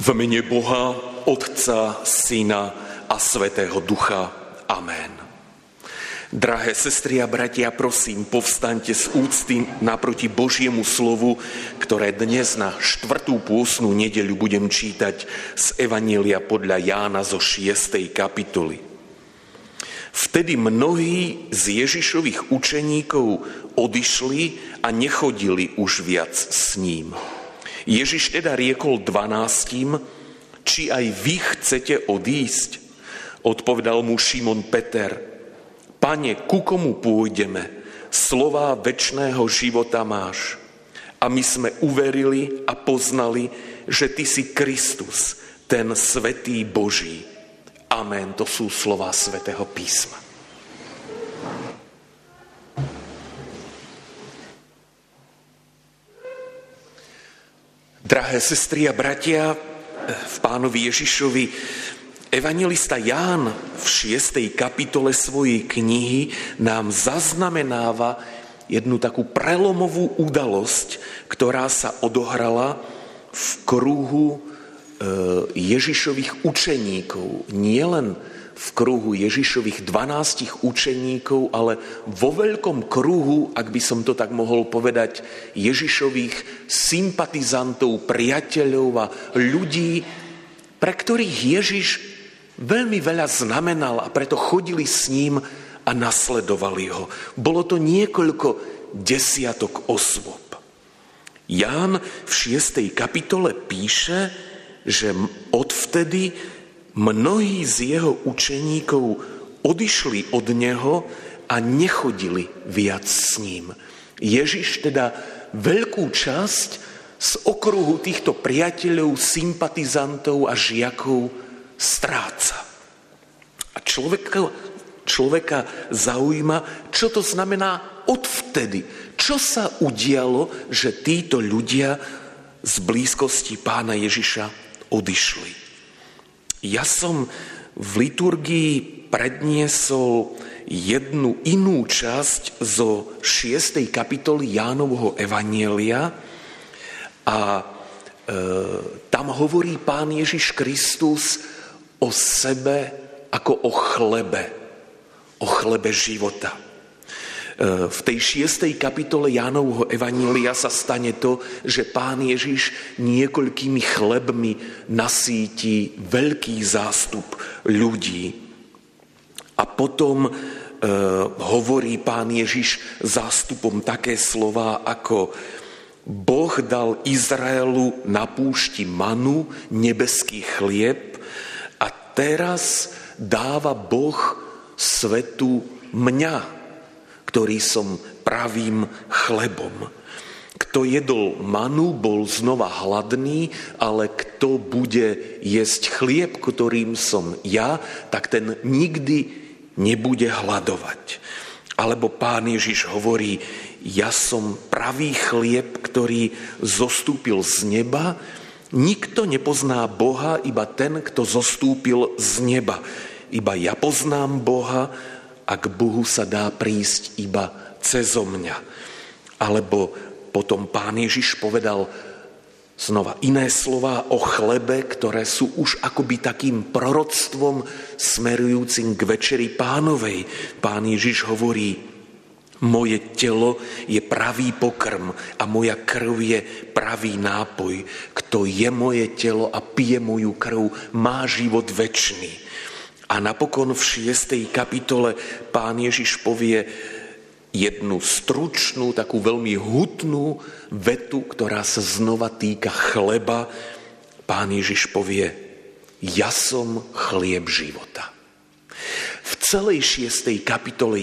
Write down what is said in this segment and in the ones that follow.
V mene Boha, Otca, Syna a Svätého Ducha. Amen. Drahé sestry a bratia, prosím, povstaňte z úcty naproti Božiemu slovu, ktoré dnes na 4. pôstnu nedeľu budem čítať z Evanjelia podľa Jána zo 6. kapitoly. Vtedy mnohí z Ježišových učeníkov odišli a nechodili už viac s ním. Ježiš teda riekol 12, či aj vy chcete odísť? Odpovedal mu Šimon Peter, Pane, ku komu pôjdeme? Slová večného života máš. A my sme uverili a poznali, že ty si Kristus, ten svätý Boží. Amen. To sú slová Svätého písma. Drahé sestry a bratia, v Pánovi Ježišovi, evanjelista Ján v 6. kapitole svojej knihy nám zaznamenáva jednu takú prelomovú udalosť, ktorá sa odohrala v kruhu Ježišových učeníkov. Nie len v kruhu Ježišových 12 učeníkov, ale vo veľkom kruhu, ak by som to tak mohol povedať, Ježišových sympatizantov, priateľov a ľudí, pre ktorých Ježiš veľmi veľa znamenal a preto chodili s ním a nasledovali ho. Bolo to niekoľko desiatok osôb. Ján v 6. kapitole píše, že odvtedy mnohí z jeho učeníkov odišli od neho a nechodili viac s ním. Ježiš teda veľkú časť z okruhu týchto priateľov, sympatizantov a žiakov stráca. A človeka zaujíma, čo to znamená odvtedy. Čo sa udialo, že títo ľudia z blízkosti Pána Ježiša odišli. Ja som v liturgii predniesol jednu inú časť zo 6. kapitoly Jánovho evanjelia a tam hovorí Pán Ježiš Kristus o sebe ako o chlebe života. V tej 6. kapitole Jánovho evanjelia sa stane to, že Pán Ježiš niekoľkými chlebmi nasýti veľký zástup ľudí. A potom hovorí Pán Ježiš zástupom také slová ako Boh dal Izraelu na púšti manu, nebeský chlieb, a teraz dáva Boh svetu mňa, ktorý som pravým chlebom. Kto jedol manu, bol znova hladný, ale kto bude jesť chlieb, ktorým som ja, tak ten nikdy nebude hladovať. Alebo Pán Ježiš hovorí, ja som pravý chlieb, ktorý zostúpil z neba. Nikto nepozná Boha, iba ten, kto zostúpil z neba. Iba ja poznám Boha, a k Bohu sa dá prísť iba cezo mňa. Alebo potom Pán Ježiš povedal znova iné slová o chlebe, ktoré sú už akoby takým proroctvom smerujúcim k večeri Pánovej. Pán Ježiš hovorí, moje telo je pravý pokrm a moja krv je pravý nápoj. Kto je moje telo a pije moju krv, má život večný. A napokon v 6. kapitole Pán Ježiš povie jednu stručnú, takú veľmi hutnú vetu, ktorá sa znova týka chleba. Pán Ježiš povie, ja som chlieb života. V celej 6. kapitole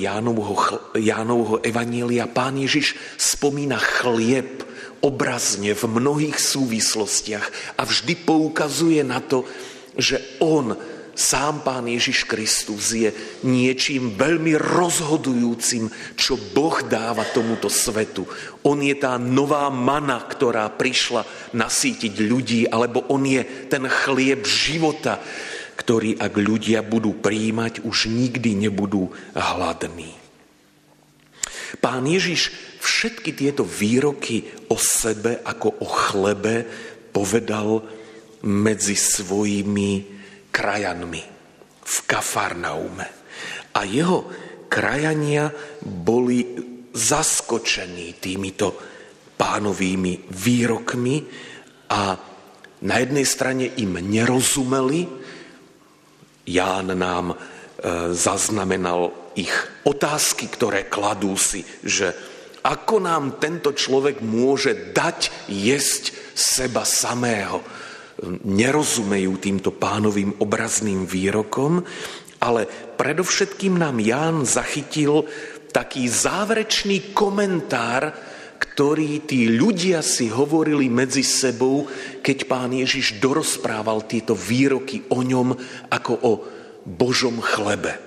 Jánovho evanjelia Pán Ježiš spomína chlieb obrazne v mnohých súvislostiach a vždy poukazuje na to, že on, sám Pán Ježiš Kristus, je niečím veľmi rozhodujúcim, čo Boh dáva tomuto svetu. On je tá nová mana, ktorá prišla nasýtiť ľudí, alebo on je ten chlieb života, ktorý, ak ľudia budú prijímať, už nikdy nebudú hladní. Pán Ježiš všetky tieto výroky o sebe ako o chlebe povedal medzi svojimi krajanmi v Kafarnaume. A jeho krajania boli zaskočení týmito pánovými výrokmi a na jednej strane im nerozumeli. Ján nám zaznamenal ich otázky, ktoré kladú si, že ako nám tento človek môže dať jesť seba samého. Nerozumejú týmto pánovým obrazným výrokom, ale predovšetkým nám Ján zachytil taký záverečný komentár, ktorý tí ľudia si hovorili medzi sebou, keď Pán Ježiš dorozprával tieto výroky o ňom ako o Božom chlebe.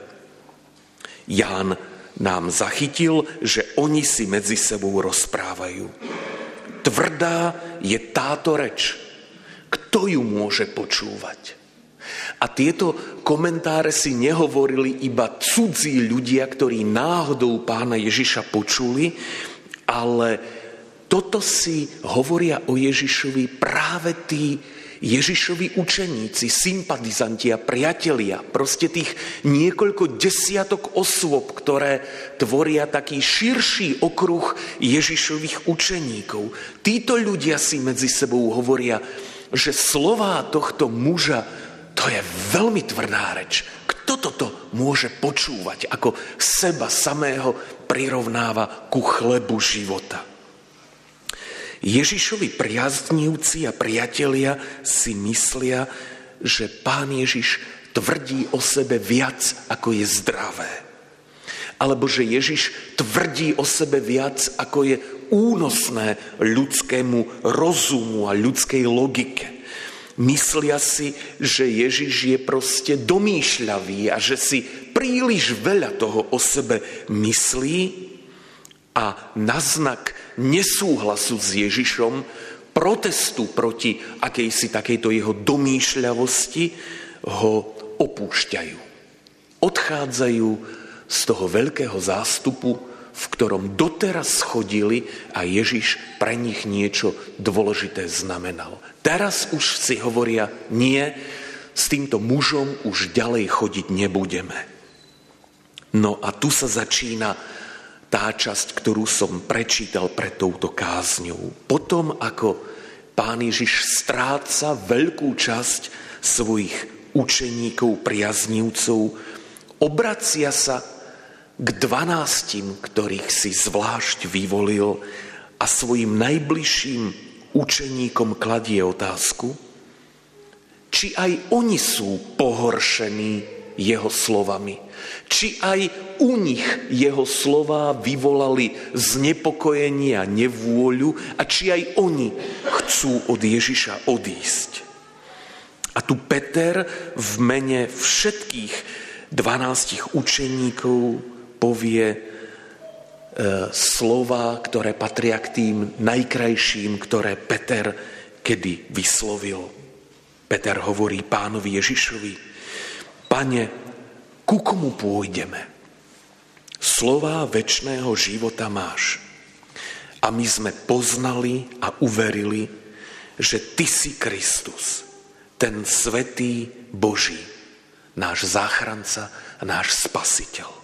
Ján nám zachytil, že oni si medzi sebou rozprávajú. Tvrdá je táto reč. Kto ju môže počúvať? A tieto komentáre si nehovorili iba cudzí ľudia, ktorí náhodou Pána Ježiša počuli, ale toto si hovoria o Ježišovi práve tí Ježišovi učeníci, sympatizanti a priatelia, proste tých niekoľko desiatok osôb, ktoré tvoria taký širší okruh Ježišových učeníkov. Títo ľudia si medzi sebou hovoria, že slová tohto muža, to je veľmi tvrdá reč. Kto toto môže počúvať, ako seba samého prirovnáva ku chlebu života? Ježišovi priaznivci a priatelia si myslia, že Pán Ježiš tvrdí o sebe viac, ako je zdravé. Alebo že Ježiš tvrdí o sebe viac, ako je únosné ľudskému rozumu a ľudskej logike. Myslia si, že Ježiš je proste domýšľavý a že si príliš veľa toho o sebe myslí a na znak nesúhlasu s Ježišom, protestu proti akejsi takejto jeho domýšľavosti, ho opúšťajú. Odchádzajú z toho veľkého zástupu, v ktorom doteraz chodili a Ježiš pre nich niečo dôležité znamenal. Teraz už si hovoria, nie, s týmto mužom už ďalej chodiť nebudeme. No a tu sa začína tá časť, ktorú som prečítal pred touto kázňou. Potom, ako Pán Ježiš stráca veľkú časť svojich učeníkov, priaznivcov, obracia sa k 12, ktorých si zvlášť vyvolil a svojim najbližším učeníkom kladie otázku, či aj oni sú pohoršení jeho slovami, či aj u nich jeho slová vyvolali znepokojenie a nevôľu a či aj oni chcú od Ježiša odísť. A tu Peter v mene všetkých 12 učeníkov povie slova, ktoré patria k tým najkrajším, ktoré Peter kedy vyslovil. Peter hovorí Pánovi Ježišovi: Pane, ku komu pôjdeme? Slová večného života máš. A my sme poznali a uverili, že Ty si Kristus, ten svätý Boží, náš záchranca a náš spasiteľ.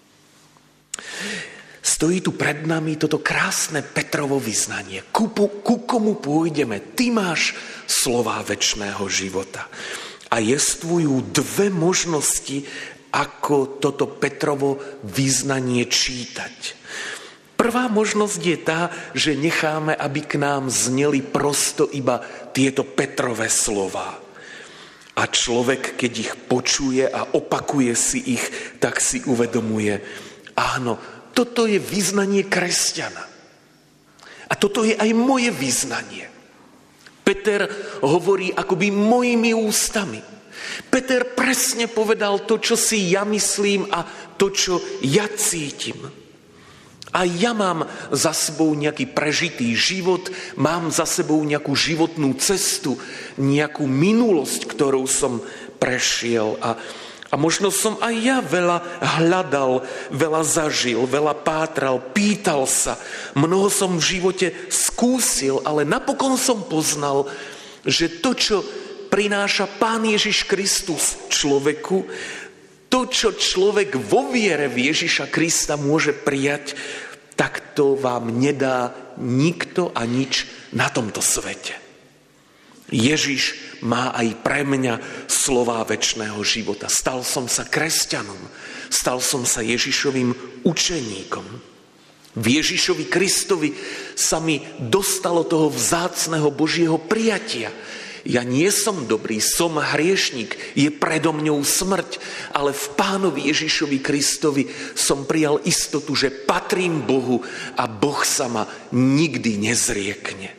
Stojí tu pred nami toto krásne Petrovo vyznanie. Ku komu pôjdeme? Ty máš slová večného života. A jestvujú dve možnosti, ako toto Petrovo vyznanie čítať. Prvá možnosť je tá, že necháme, aby k nám zneli prosto iba tieto Petrové slová. A človek, keď ich počuje a opakuje si ich, tak si uvedomuje, áno, toto je vyznanie kresťana. A toto je aj moje vyznanie. Peter hovorí akoby mojimi ústami. Peter presne povedal to, čo si ja myslím a to, čo ja cítim. A ja mám za sebou nejaký prežitý život, mám za sebou nejakú životnú cestu, nejakú minulosť, ktorou som prešiel. A možno som aj ja veľa hľadal, veľa zažil, veľa pátral, pýtal sa. Mnoho som v živote skúsil, ale napokon som poznal, že to, čo prináša Pán Ježiš Kristus človeku, to, čo človek vo viere v Ježiša Krista môže prijať, tak to vám nedá nikto a nič na tomto svete. Ježiš má aj pre mňa slová večného života. Stal som sa kresťanom, stal som sa Ježišovým učeníkom. V Ježišovi Kristovi sa mi dostalo toho vzácneho Božieho prijatia. Ja nie som dobrý, som hriešnik, je predo mňou smrť, ale v Pánovi Ježišovi Kristovi som prijal istotu, že patrím Bohu a Boh sa ma nikdy nezriekne.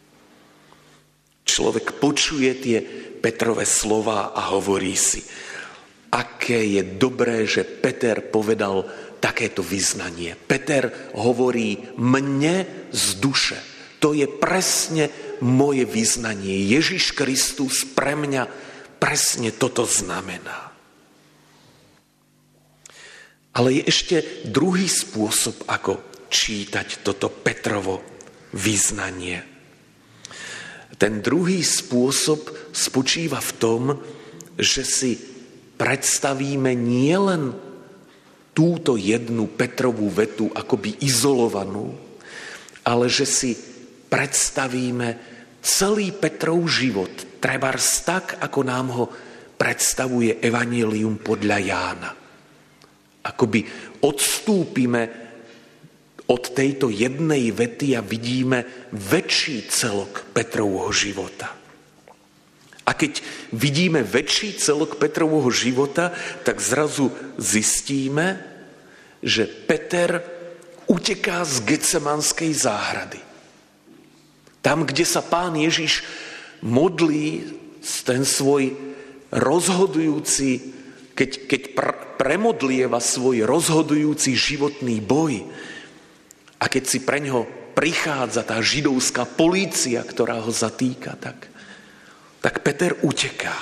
Človek počuje tie Petrove slová a hovorí si, aké je dobré, že Peter povedal takéto vyznanie. Peter hovorí mne z duše. To je presne moje vyznanie. Ježiš Kristus pre mňa presne toto znamená. Ale je ešte druhý spôsob, ako čítať toto Petrovo vyznanie. Ten druhý spôsob spočíva v tom, že si predstavíme nielen túto jednu Petrovú vetu akoby izolovanú, ale že si predstavíme celý Petrov život, trebárs tak, ako nám ho predstavuje Evanjelium podľa Jána. Akoby odstúpime od tejto jednej vety a vidíme väčší celok Petrovho života. A keď vidíme väčší celok Petrovho života, tak zrazu zistíme, že Peter uteká z Getsemanskej záhrady. Tam, kde sa Pán Ježiš modlí ten svoj rozhodujúci, keď premodlieva svoj rozhodujúci životný boj a keď si preňho prichádza tá židovská polícia, ktorá ho zatýka, tak Peter uteká.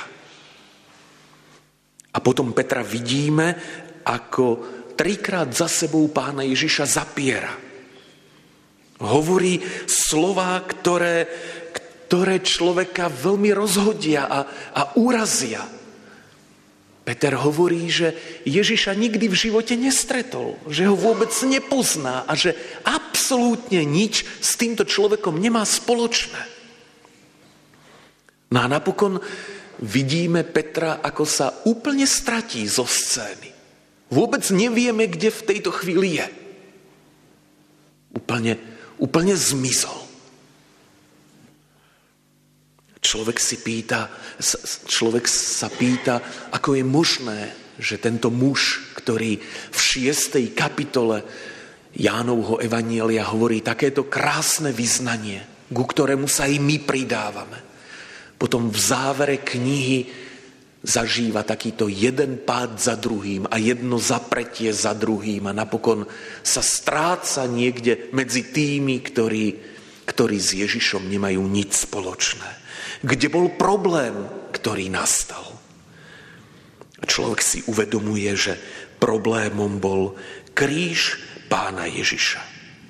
A potom Petra vidíme, ako 3-krát za sebou Pána Ježiša zapiera. Hovorí slová, ktoré človeka veľmi rozhodia a urazia. Peter hovorí, že Ježiša nikdy v živote nestretol, že ho vôbec nepozná a že absolútne nič s týmto človekom nemá spoločné. No a napokon vidíme Petra, ako sa úplne stratí zo scény. Vôbec nevieme, kde v tejto chvíli je. Úplne zmizol. Človek sa pýta, ako je možné, že tento muž, ktorý v 6. kapitole Jánovho Evanjelia hovorí takéto krásne vyznanie, ku ktorému sa i my pridávame, potom v závere knihy zažíva takýto jeden pád za druhým a jedno zapretie za druhým a napokon sa stráca niekde medzi tými, ktorí s Ježišom nemajú nič spoločné. Kde bol problém, ktorý nastal? Človek si uvedomuje, že problémom bol kríž Pána Ježiša.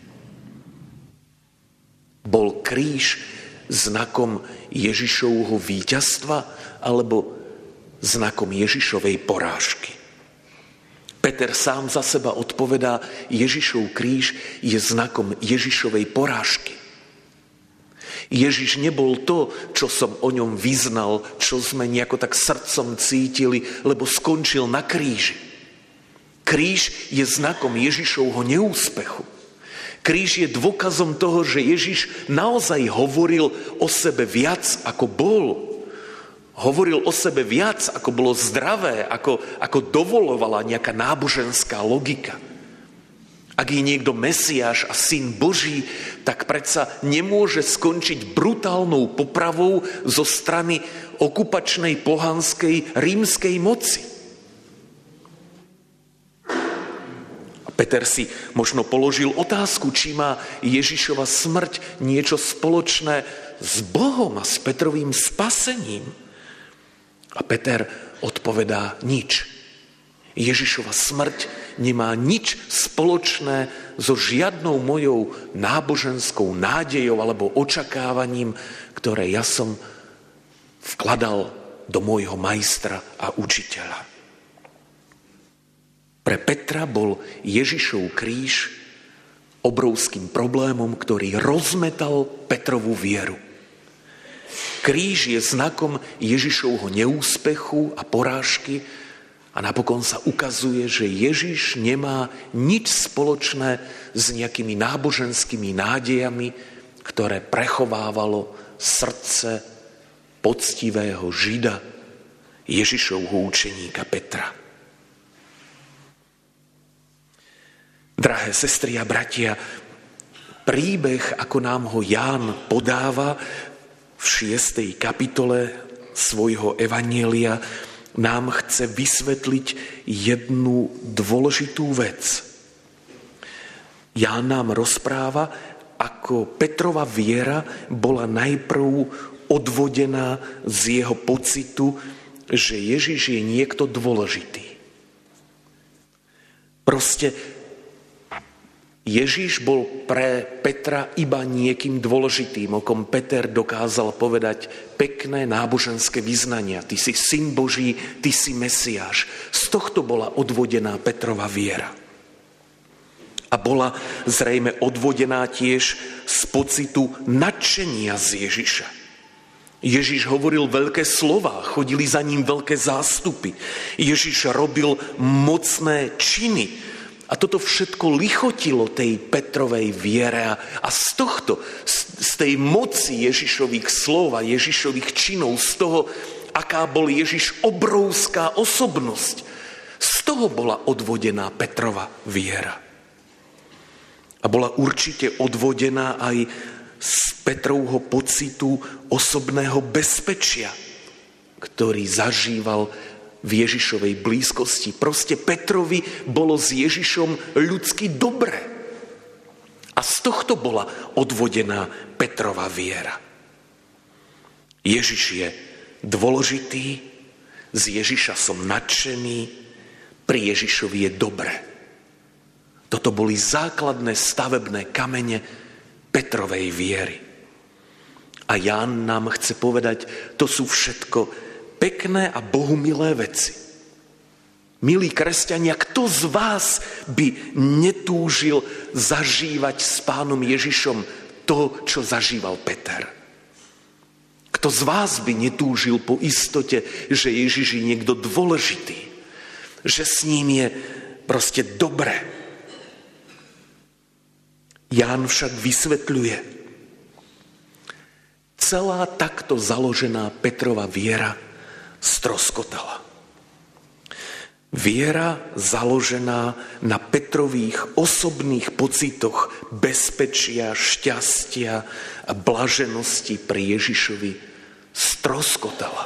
Bol kríž znakom Ježišovho víťazstva alebo znakom Ježišovej porážky? Peter sám za seba odpovedá, Ježišov kríž je znakom Ježišovej porážky. Ježiš nebol to, čo som o ňom vyznal, čo sme nejako tak srdcom cítili, lebo skončil na kríži. Kríž je znakom Ježišovho neúspechu. Kríž je dôkazom toho, že Ježiš naozaj hovoril o sebe viac, ako bol. Hovoril o sebe viac, ako bolo zdravé, ako dovolovala nejaká náboženská logika. Ak je niekto Mesiáš a Syn Boží, tak predsa nemôže skončiť brutálnou popravou zo strany okupačnej pohanskej rímskej moci. A Peter si možno položil otázku, či má Ježišova smrť niečo spoločné s Bohom a s Petrovým spasením. A Peter odpovedá nič. Ježišova smrť nemá nič spoločné so žiadnou mojou náboženskou nádejou alebo očakávaním, ktoré ja som vkladal do môjho majstra a učiteľa. Pre Petra bol Ježišov kríž obrovským problémom, ktorý rozmetal Petrovú vieru. Kríž je znakom Ježišovho neúspechu a porážky a napokon sa ukazuje, že Ježiš nemá nič spoločné s nejakými náboženskými nádejami, ktoré prechovávalo srdce poctivého Žida, Ježišovho učeníka Petra. Drahé sestry a bratia, príbeh, ako nám ho Ján podáva v 6. kapitole svojho evanjelia, nám chce vysvetliť jednu dôležitú vec. Ján nám rozpráva, ako Petrova viera bola najprv odvodená z jeho pocitu, že Ježiš je niekto dôležitý. Proste Ježiš bol pre Petra iba niekým dôležitým, o kom Peter dokázal povedať pekné náboženské vyznania. Ty si syn Boží, ty si Mesiáš. Z tohto bola odvodená Petrova viera. A bola zrejme odvodená tiež z pocitu nadšenia z Ježiša. Ježiš hovoril veľké slová, chodili za ním veľké zástupy. Ježiš robil mocné činy. A toto všetko lichotilo tej Petrovej viere a z tohto, z tej moci Ježišových slov a Ježišových činov, z toho, aká bol Ježiš obrovská osobnosť, z toho bola odvodená Petrova viera. A bola určite odvodená aj z Petrovho pocitu osobného bezpečia, ktorý zažíval v Ježišovej blízkosti. Proste Petrovi bolo s Ježišom ľudsky dobre. A z tohto bola odvodená Petrova viera. Ježiš je dôležitý, z Ježiša som nadšený, pri Ježišovi je dobre. Toto boli základné stavebné kamene Petrovej viery. A Ján nám chce povedať, to sú všetko pekné a bohumilé veci. Milí kresťania, kto z vás by netúžil zažívať s Pánom Ježišom to, čo zažíval Peter? Kto z vás by netúžil po istote, že Ježiš je niekto dôležitý? Že s ním je proste dobre? Ján však vysvetľuje, celá takto založená Petrova viera stroskotala. Viera založená na Petrových osobných pocitoch bezpečia, šťastia a blaženosti pri Ježišovi stroskotala.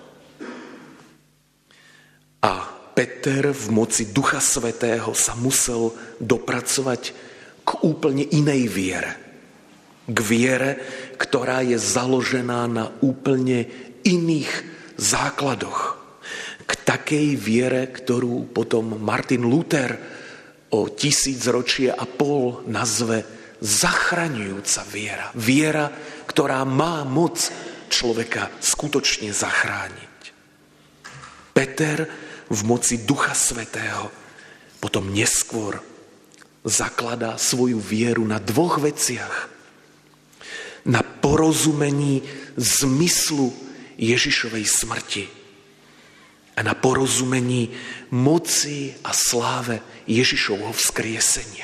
A Peter v moci Ducha Svätého sa musel dopracovať k úplne inej viere. K viere, ktorá je založená na úplne iných základoch. K takej viere, ktorú potom Martin Luther o 1000 ročie a pol nazve zachraňujúca viera. Viera, ktorá má moc človeka skutočne zachrániť. Peter v moci Ducha Svätého potom neskôr zakladá svoju vieru na dvoch veciach. Na porozumení zmyslu Ježišovej smrti a na porozumení moci a sláve Ježišovho vzkriesenia.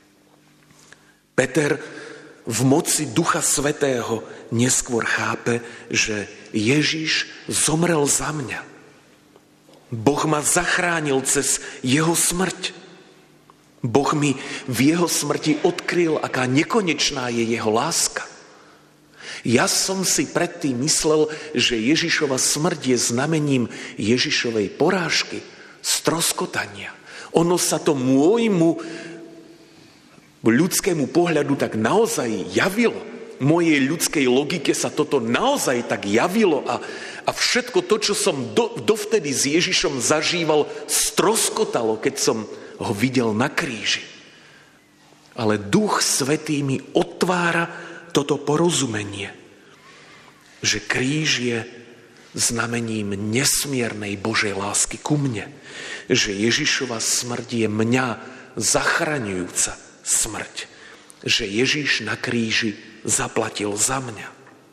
Peter v moci Ducha Svätého neskôr chápe, že Ježiš zomrel za mňa. Boh ma zachránil cez jeho smrť. Boh mi v jeho smrti odkryl, aká nekonečná je jeho láska. Ja som si predtým myslel, že Ježišova smrť je znamením Ježišovej porážky, stroskotania. Ono sa to môjmu ľudskému pohľadu tak naozaj javilo. Mojej ľudskej logike sa toto naozaj tak javilo a všetko to, čo som dovtedy s Ježišom zažíval, stroskotalo, keď som ho videl na kríži. Ale Duch Svätý mi otvára toto porozumenie, že kríž je znamením nesmiernej Božej lásky ku mne, že Ježišova smrť je mňa zachraňujúca smrť, že Ježiš na kríži zaplatil za mňa.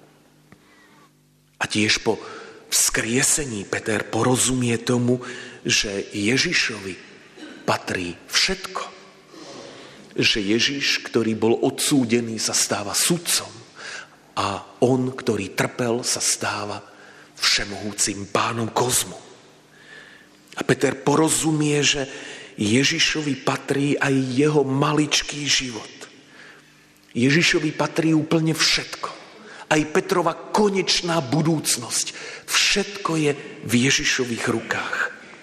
A tiež po vzkriesení Peter porozumie tomu, že Ježišovi patrí všetko. Že Ježiš, ktorý bol odsúdený, sa stáva sudcom a on, ktorý trpel, sa stáva všemohúcim pánom kozmu. A Peter porozumie, že Ježišovi patrí aj jeho maličký život. Ježišovi patrí úplne všetko. Aj Petrova konečná budúcnosť. Všetko je v Ježišových rukách.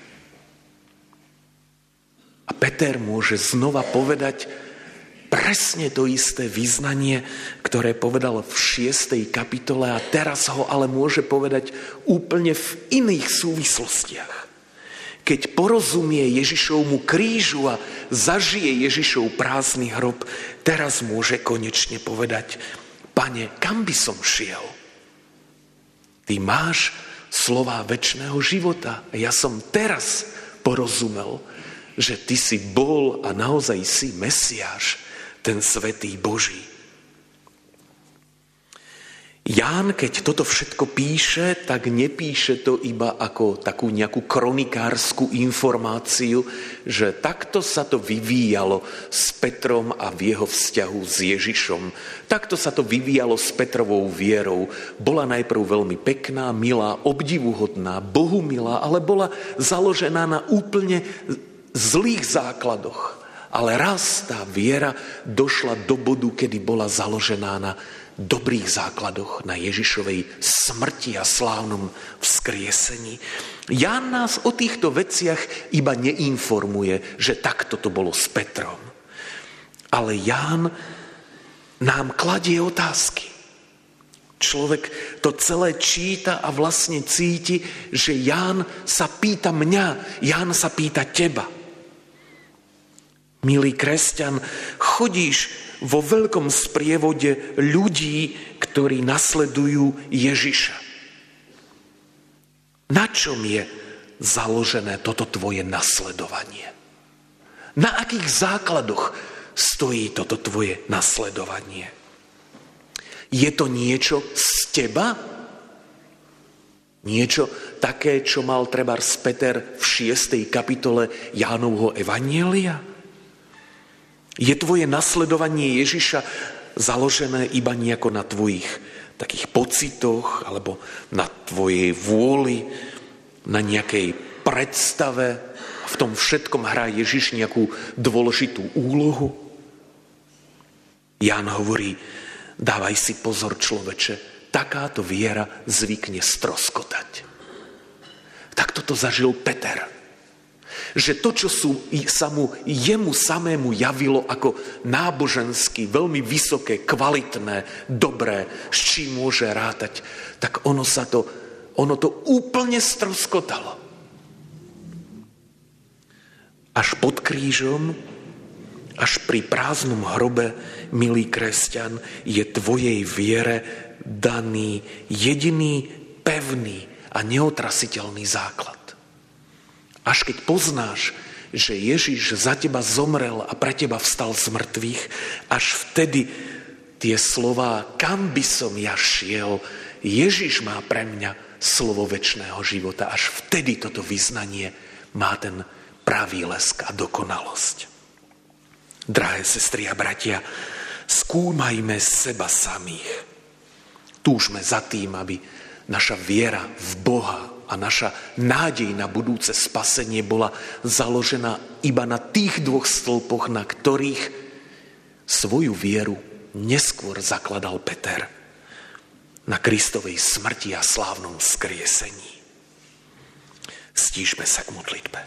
A Peter môže znova povedať presne to isté vyznanie, ktoré povedal v 6. kapitole a teraz ho ale môže povedať úplne v iných súvislostiach. Keď porozumie Ježišovmu krížu a zažije Ježišov prázdny hrob, teraz môže konečne povedať: Pane, kam by som šiel? Ty máš slová večného života. A ja som teraz porozumel, že ty si bol a naozaj si Mesiáš, ten svätý Boží. Ján, keď toto všetko píše, tak nepíše to iba ako takú nejakú kronikárskú informáciu, že takto sa to vyvíjalo s Petrom a v jeho vzťahu s Ježišom. Takto sa to vyvíjalo s Petrovou vierou. Bola najprv veľmi pekná, milá, obdivuhodná, Bohumilá, ale bola založená na úplne zlých základoch. Ale raz tá viera došla do bodu, kedy bola založená na dobrých základoch, na Ježišovej smrti a slávnom vzkriesení. Ján nás o týchto veciach iba neinformuje, že takto to bolo s Petrom. Ale Ján nám kladie otázky. Človek to celé číta a vlastne cíti, že Ján sa pýta mňa, Ján sa pýta teba. Milý kresťan, chodíš vo veľkom sprievode ľudí, ktorí nasledujú Ježiša. Na čom je založené toto tvoje nasledovanie? Na akých základoch stojí toto tvoje nasledovanie? Je to niečo z teba? Niečo také, čo mal trebárs Peter v 6. kapitole Jánovho evanjelia? Je tvoje nasledovanie Ježiša založené iba nejako na tvojich takých pocitoch alebo na tvojej vôli, na nejakej predstave? V tom všetkom hrá Ježiš nejakú dôležitú úlohu? Ján hovorí: dávaj si pozor, človeče, takáto viera zvykne stroskotať. Tak toto zažil Peter. Že to, čo sa mu jemu samému javilo ako nábožensky, veľmi vysoké, kvalitné, dobré, s čím môže rátať, tak ono to úplne stroskotalo. Až pod krížom, až pri prázdnom hrobe, milý kresťan, je tvojej viere daný jediný pevný a neotrasiteľný základ. Až keď poznáš, že Ježiš za teba zomrel a pre teba vstal z mŕtvych, až vtedy tie slová, kam by som ja šiel, Ježiš má pre mňa slovo večného života. Až vtedy toto vyznanie má ten pravý lesk a dokonalosť. Drahé sestry a bratia, skúmajme seba samých. Túžme za tým, aby naša viera v Boha a naša nádej na budúce spasenie bola založená iba na tých dvoch stĺpoch, na ktorých svoju vieru neskôr zakladal Peter. Na Kristovej smrti a slávnom vzkriesení. Stíšme sa k modlitbe.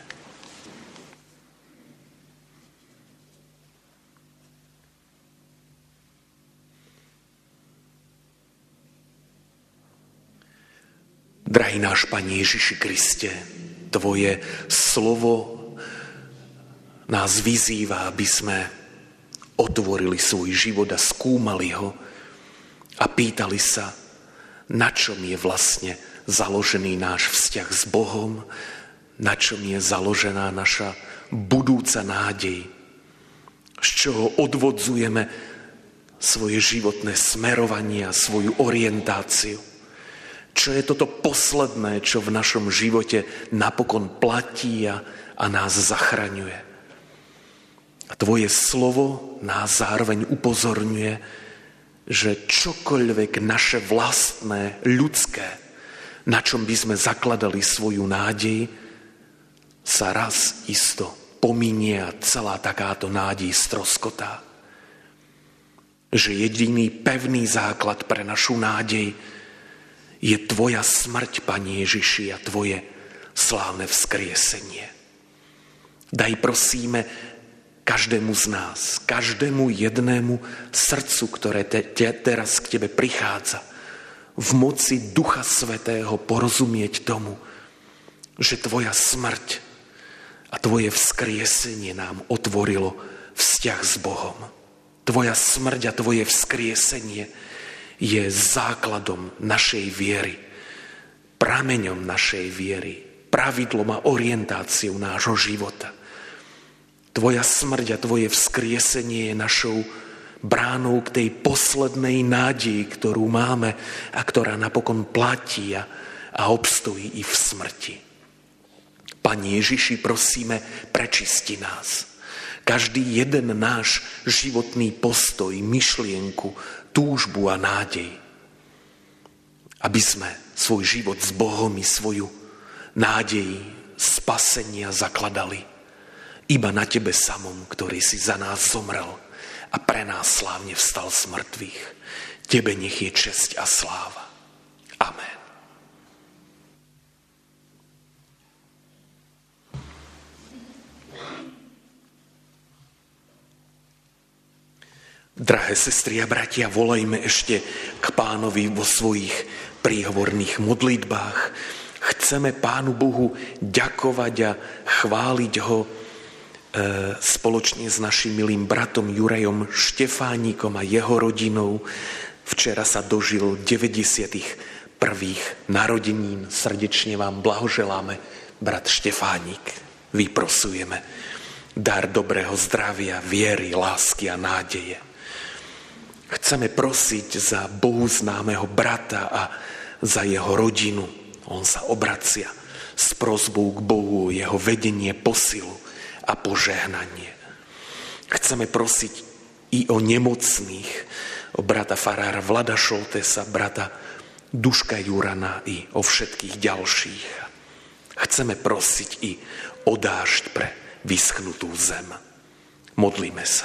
Drahý náš Pane Ježiši Kriste, tvoje slovo nás vyzýva, aby sme otvorili svoj život a skúmali ho a pýtali sa, na čom je vlastne založený náš vzťah s Bohom, na čom je založená naša budúca nádej, z čoho odvodzujeme svoje životné smerovanie a svoju orientáciu. Čo je toto posledné, čo v našom živote napokon platí a nás zachraňuje. A tvoje slovo nás zároveň upozorňuje, že čokoľvek naše vlastné, ľudské, na čom by sme zakladali svoju nádej, sa raz isto pominie a celá takáto nádej stroskotá. Že jediný pevný základ pre našu nádej je tvoja smrť, Pane Ježiši, a tvoje slávne vzkriesenie. Daj, prosíme, každému z nás, každému jednému srdcu, ktoré teraz k tebe prichádza, v moci Ducha Svätého porozumieť tomu, že tvoja smrť a tvoje vzkriesenie nám otvorilo vzťah s Bohom. Tvoja smrť a tvoje vzkriesenie je základom našej viery, prameňom našej viery, pravidlom a orientáciou nášho života. Tvoja smrť a tvoje vzkriesenie je našou bránou k tej poslednej nádeji, ktorú máme a ktorá napokon platí a obstojí i v smrti. Pane Ježiši, prosíme, prečisti nás. Každý jeden náš životný postoj, myšlienku, túžbu a nádej. Aby sme svoj život s Bohom i svoju nádej spasenia zakladali iba na tebe samom, ktorý si za nás zomrel a pre nás slávne vstal z mŕtvych. Tebe nech je česť a sláva. Amen. Drahé sestry a bratia, volajme ešte k Pánovi vo svojich príhovorných modlitbách. Chceme Pánu Bohu ďakovať a chváliť Ho spoločne s našim milým bratom Jurajom Štefánikom a jeho rodinou. Včera sa dožil 91. narodenín. Srdečne vám blahoželáme, brat Štefánik. Vyprosujeme dar dobrého zdravia, viery, lásky a nádeje. Chceme prosiť za Bohu známeho brata a za jeho rodinu. On sa obracia s prosbou k Bohu o jeho vedenie, posilu a požehnanie. Chceme prosiť i o nemocných, o brata farára Vlada Šoltésa, brata Duška Jurana i o všetkých ďalších. Chceme prosiť i o dážď pre vyschnutú zem. Modlíme sa.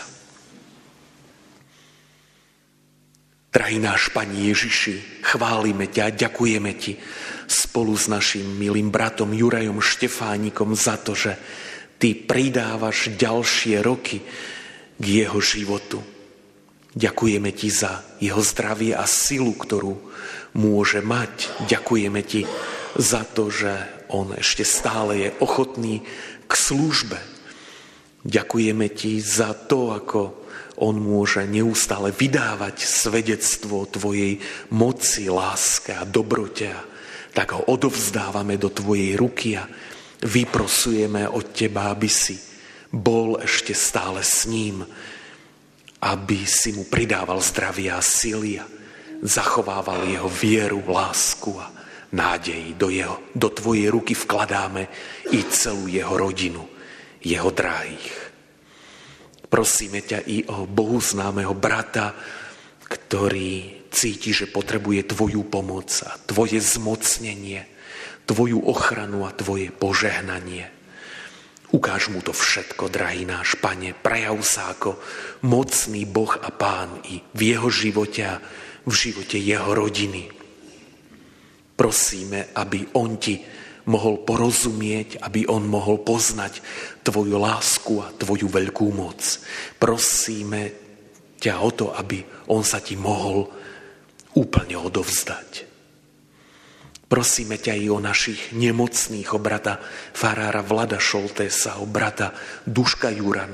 Drahý náš Pane Ježiši, chválime ťa a ďakujeme ti spolu s našim milým bratom Jurajom Štefánikom za to, že ty pridávaš ďalšie roky k jeho životu. Ďakujeme ti za jeho zdravie a silu, ktorú môže mať. Ďakujeme ti za to, že on ešte stále je ochotný k službe. Ďakujeme ti za to, ako on môže neustále vydávať svedectvo o tvojej moci, láske a dobrote. Tak ho odovzdávame do tvojej ruky a vyprosujeme od teba, aby si bol ešte stále s ním, aby si mu pridával zdravie a sily a zachovával jeho vieru, lásku a nádej. Do tvojej ruky vkladáme i celú jeho rodinu, jeho drahých. Prosíme ťa i o Bohu známeho brata, ktorý cíti, že potrebuje tvoju pomoc a tvoje zmocnenie, tvoju ochranu a tvoje požehnanie. Ukáž mu to všetko, drahý náš Pane, prejav sa ako mocný Boh a Pán i v jeho živote a v živote jeho rodiny. Prosíme, aby on ti mohol porozumieť, aby on mohol poznať tvoju lásku a tvoju veľkú moc. Prosíme ťa o to, aby on sa ti mohol úplne odovzdať. Prosíme ťa i o našich nemocných, o brata farára Vlada Šoltésa, o brata Duška Jurana,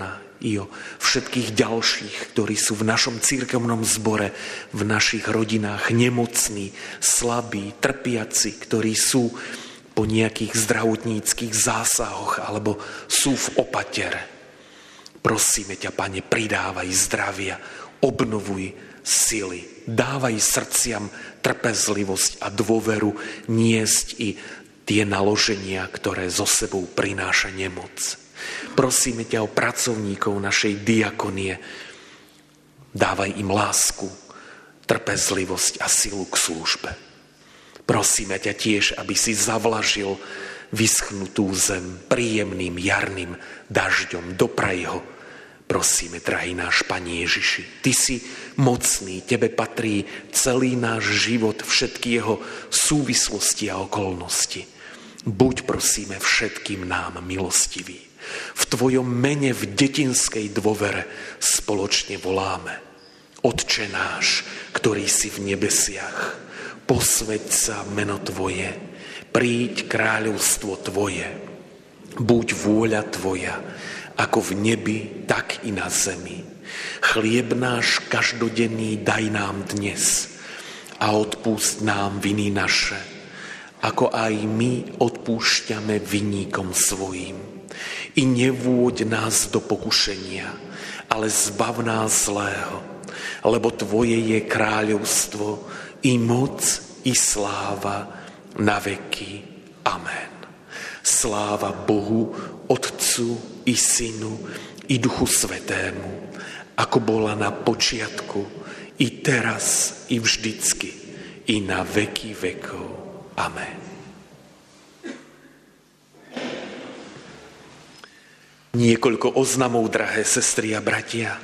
i o všetkých ďalších, ktorí sú v našom cirkevnom zbore, v našich rodinách nemocní, slabí, trpiaci, ktorí sú po nejakých zdravotníckych zásahoch alebo sú v opatere. Prosíme ťa, Pane, pridávaj zdravia, obnovuj sily, dávaj srdciam trpezlivosť a dôveru niesť i tie naloženia, ktoré zo sebou prináša nemoc. Prosíme ťa o pracovníkov našej diakonie. Dávaj im lásku, trpezlivosť a silu k službe. Prosíme ťa tiež, aby si zavlažil vyschnutú zem príjemným jarným dažďom. Dopraj ho. Prosíme, drahý náš Pane Ježiši, Ty si mocný, Tebe patrí celý náš život, všetky jeho súvislosti a okolnosti. Buď, prosíme, všetkým nám milostivý. V Tvojom mene v detinskej dôvere spoločne voláme. Otče náš, ktorý si v nebesiach, posväť sa meno Tvoje, príď kráľovstvo Tvoje, buď vôľa Tvoja, ako v nebi, tak i na zemi. Chlieb náš každodenný daj nám dnes a odpúšť nám viny naše, ako aj my odpúšťame vinníkom svojim. I nevôď nás do pokušenia, ale zbav nás zlého, lebo Tvoje je kráľovstvo, i moc, i sláva na veky. Amen. Sláva Bohu, Otcu, i Synu, i Duchu Svätému, ako bola na počiatku, i teraz, i vždycky, i na veky vekov. Amen. Niekoľko oznamov, drahé sestry a bratia.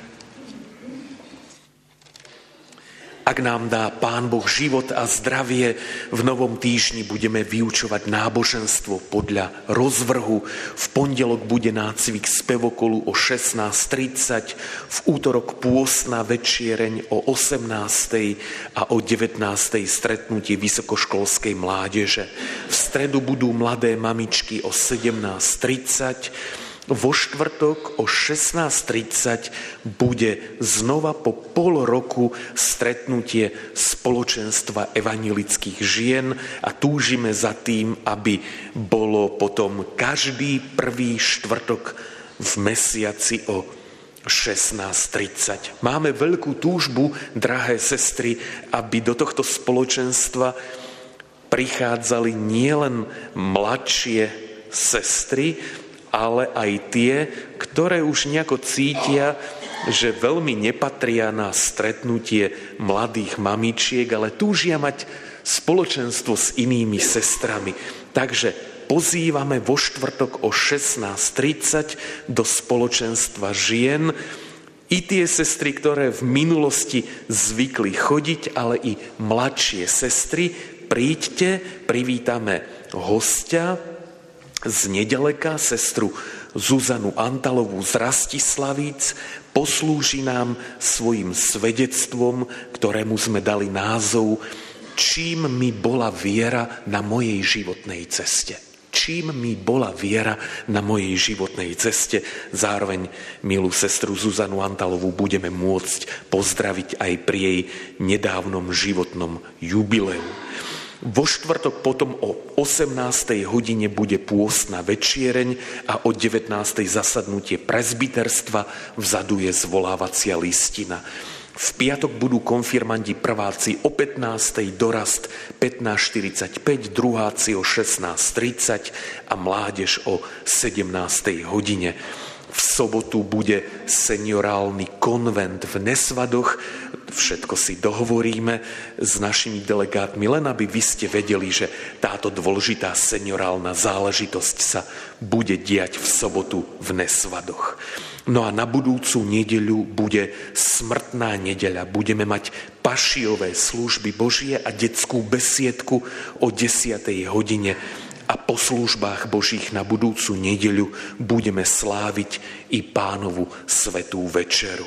Ak nám dá Pán Boh život a zdravie, v novom týždni budeme vyučovať náboženstvo podľa rozvrhu. V pondelok bude nácvik spevokolu o 16:30, v útorok pôstna večiereň o 18:00 a o 19:00 stretnutie vysokoškolskej mládeže. V stredu budú mladé mamičky o 17:30, vo štvrtok o 16:30 bude znova po pol roku stretnutie spoločenstva evanjelických žien a túžime za tým, aby bolo potom každý prvý štvrtok v mesiaci o 16:30. Máme veľkú túžbu, drahé sestry, aby do tohto spoločenstva prichádzali nielen mladšie sestry, ale aj tie, ktoré už nejako cítia, že veľmi nepatria na stretnutie mladých mamičiek, ale túžia mať spoločenstvo s inými sestrami. Takže pozývame vo štvrtok o 16:30 do spoločenstva žien i tie sestry, ktoré v minulosti zvykli chodiť, ale i mladšie sestry. Príďte, privítame hostia z nedaleka, sestru Zuzanu Antalovú z Rastislavíc, poslúži nám svojim svedectvom, ktorému sme dali názov Čím mi bola viera na mojej životnej ceste. Čím mi bola viera na mojej životnej ceste. Zároveň milú sestru Zuzanu Antalovú budeme môcť pozdraviť aj pri jej nedávnom životnom jubileu. Vo štvrtok potom o 18:00 hodine bude pôstna večiereň a o 19:00 zasadnutie presbyterstva, vzadu je zvolávacia listina. V piatok budú konfirmandi prváci o 15:00, dorast 15:45, druháci o 16:30 a mládež o 17:00 hodine. V sobotu bude seniorálny konvent v Nesvadoch. Všetko si dohovoríme s našimi delegátmi, len aby vy ste vedeli, že táto dôležitá seniorálna záležitosť sa bude diať v sobotu v Nesvadoch. No a na budúcu nedeľu bude smrtná nedeľa. Budeme mať pašiové služby Božie a detskú besiedku o 10:00 hodine. A po službách Božích na budúcu nedeľu budeme sláviť i Pánovu svätú večeru.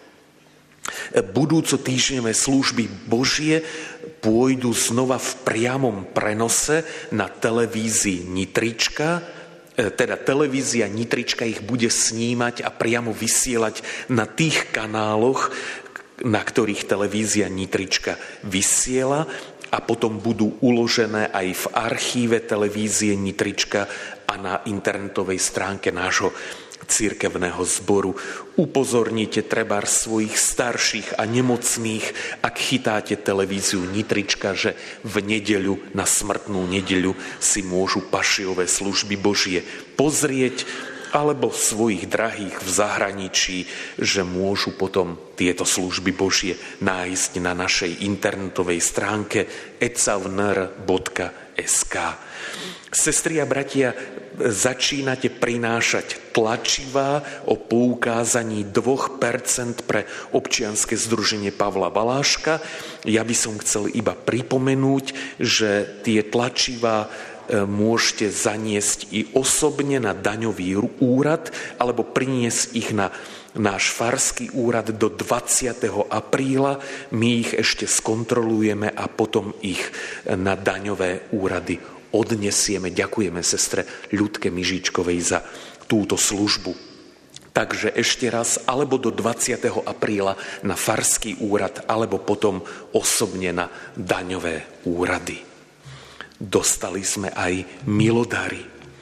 Budúco týždňové služby Božie pôjdu znova v priamom prenose na televízii Nitrička teda televízia Nitrička ich bude snímať a priamo vysielať na tých kanáloch, na ktorých televízia Nitrička vysiela, a potom budú uložené aj v archíve televízie Nitrička a na internetovej stránke nášho cirkevného zboru. Upozornite trebár svojich starších a nemocných, ak chytáte televíziu Nitrička, že v nedeľu, na smrtnú nedeľu, si môžu pašiové služby Božie pozrieť, alebo svojich drahých v zahraničí, že môžu potom tieto služby Božie nájsť na našej internetovej stránke ecavnr.sk. Sestri a bratia, začínate prinášať tlačivá o poukázaní 2% pre občianske združenie Pavla Baláška. Ja by som chcel iba pripomenúť, že tie tlačivá môžete zaniesť i osobne na daňový úrad alebo priniesť ich na náš farský úrad do 20. apríla. My ich ešte skontrolujeme a potom ich na daňové úrady odnesieme. Ďakujeme sestre Ľudke Mižičkovej za túto službu. Takže ešte raz, alebo do 20. apríla na farský úrad, alebo potom osobne na daňové úrady. Dostali sme aj milodary.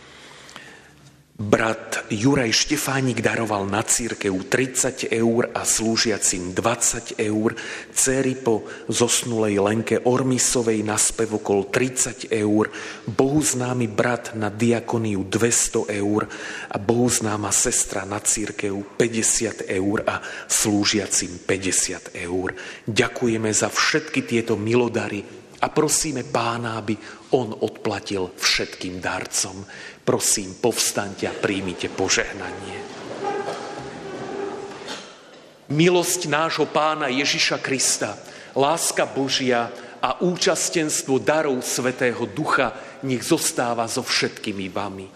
Brat Juraj Štefánik daroval na cirkev 30 eur a slúžiacim 20 eur, dcéry po zosnulej Lenke Ormisovej na spevokol 30 eur, bohuznámy brat na diakoniu 200 eur a bohuznáma sestra na cirkev 50 eur a slúžiacim 50 eur. Ďakujeme za všetky tieto milodary a prosíme Pána, aby on odplatil všetkým darcom. Prosím, povstaňte a príjmite požehnanie. Milosť nášho Pána Ježiša Krista, láska Božia a účastenstvo darov Svätého Ducha nech zostáva so všetkými vami.